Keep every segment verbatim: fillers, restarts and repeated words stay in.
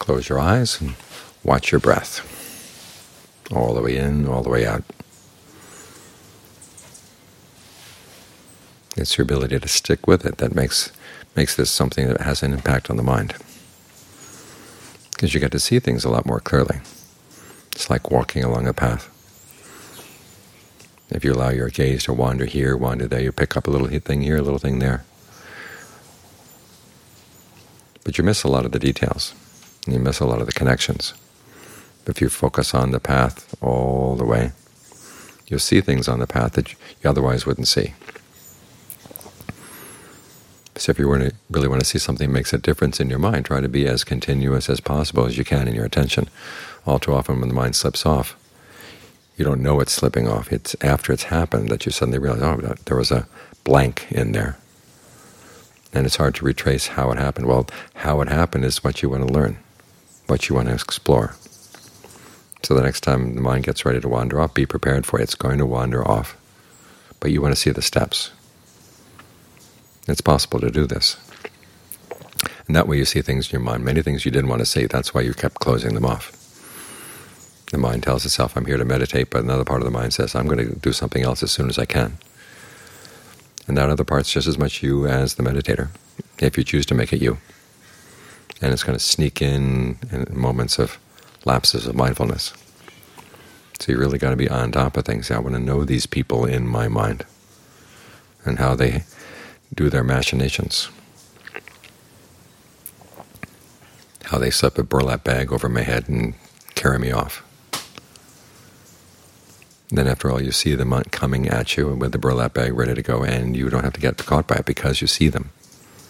close your eyes and watch your breath, all the way in, all the way out. It's your ability to stick with it that makes makes this something that has an impact on the mind, because you get to see things a lot more clearly. It's like walking along a path. If you allow your gaze to wander here, wander there, you pick up a little thing here, a little thing there. But you miss a lot of the details, and you miss a lot of the connections. If you focus on the path all the way, you'll see things on the path that you otherwise wouldn't see. So if you were to really want to see something that makes a difference in your mind, try to be as continuous as possible as you can in your attention. All too often when the mind slips off, you don't know it's slipping off. It's after it's happened that you suddenly realize, oh, there was a blank in there. And it's hard to retrace how it happened. Well, how it happened is what you want to learn, what you want to explore. So the next time the mind gets ready to wander off, be prepared for it. It's going to wander off. But you want to see the steps. It's possible to do this. And that way you see things in your mind, many things you didn't want to see. That's why you kept closing them off. The mind tells itself, I'm here to meditate, but another part of the mind says, I'm going to do something else as soon as I can. And that other part's just as much you as the meditator, if you choose to make it you. And it's going to sneak in in moments of lapses of mindfulness. So you really got to be on top of things. I want to know these people in my mind and how they do their machinations, how they slip a burlap bag over my head and carry me off. Then after all, you see them coming at you with the burlap bag ready to go, and you don't have to get caught by it because you see them.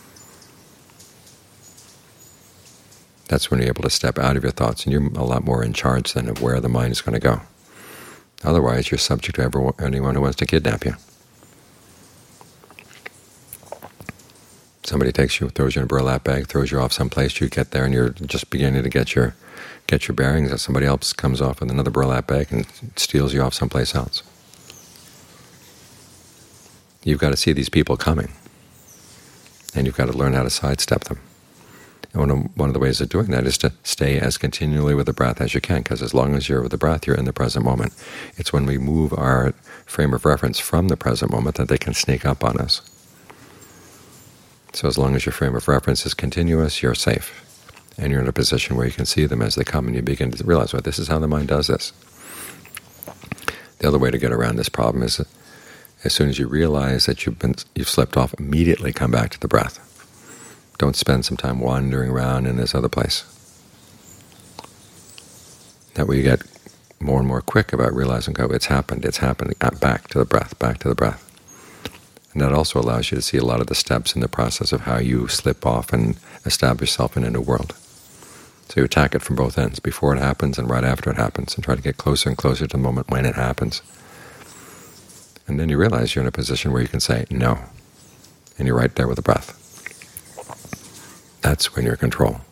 That's when you're able to step out of your thoughts, and you're a lot more in charge then of where the mind is going to go. Otherwise, you're subject to everyone, anyone who wants to kidnap you. Somebody takes you, throws you in a burlap bag, throws you off someplace. You get there, and you're just beginning to get your get your bearings. And somebody else comes off with another burlap bag and steals you off someplace else. You've got to see these people coming, and you've got to learn how to sidestep them. And one of, one of the ways of doing that is to stay as continually with the breath as you can, because as long as you're with the breath, you're in the present moment. It's when we move our frame of reference from the present moment that they can sneak up on us. So as long as your frame of reference is continuous, you're safe. And you're in a position where you can see them as they come, and you begin to realize, well, this is how the mind does this. The other way to get around this problem is that as soon as you realize that you've been you've slipped off, immediately come back to the breath. Don't spend some time wandering around in this other place. That way you get more and more quick about realizing, oh, it's happened, it's happened, back to the breath, back to the breath. And that also allows you to see a lot of the steps in the process of how you slip off and establish yourself in a new world. So you attack it from both ends, before it happens and right after it happens, and try to get closer and closer to the moment when it happens. And then you realize you're in a position where you can say no, and you're right there with the breath. That's when you're in control.